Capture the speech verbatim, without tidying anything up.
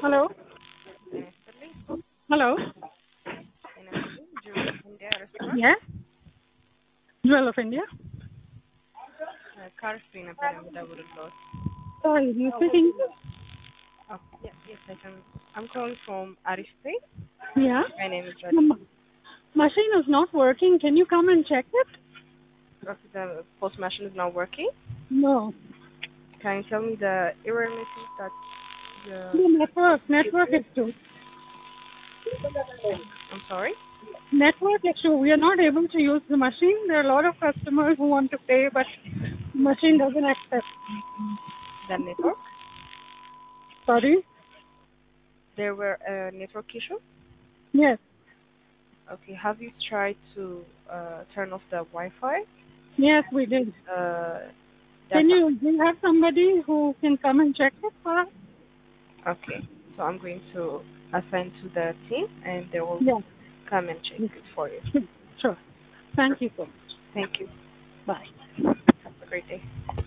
Hello? Natalie, Hello? Natalie, Jewel of India restaurant. Yes? Jewel of India? Karfi ነበር የምደውልልዎት። Sorry, you speak English? Oh, yeah, yes, I can. I'm calling from Arif Pay. Yeah? My name is The Rajat. ma- machine is not working. Can you come and check it? The post machine is not working. No. Can you tell me the error message that the... The network, network issue. I'm sorry? Network issue. We are not able to use the machine. There are a lot of customers who want to pay, but the machine doesn't accept. The network? Sorry? There were a network issue? Yes. Okay, have you tried to uh, turn off the Wi-Fi? Yes, we did. Uh, Can data. you, do you have somebody who can come and check it for us? Okay, so I'm going to assign to the team and they will Yes. come and check it for you. Sure. Thank you so much. Thank you. Bye. Have a great day.